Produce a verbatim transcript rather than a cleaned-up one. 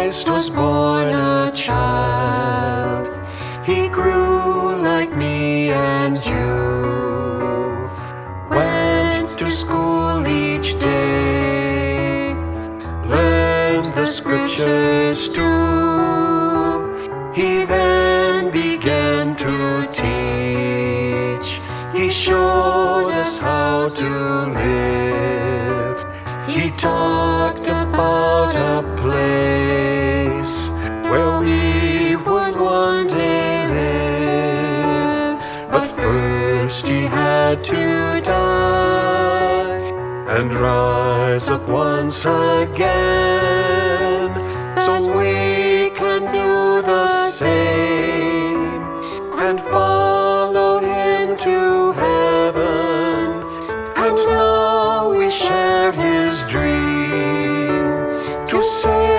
Christ was born a child. He grew like me and you, went to school each day, learned the scriptures too. He then began to teach. He showed us how to live. He talked about a place where we would one day live. But first he had to die and rise up once again, so we can do the same and follow him to heaven. And now we share his dream to say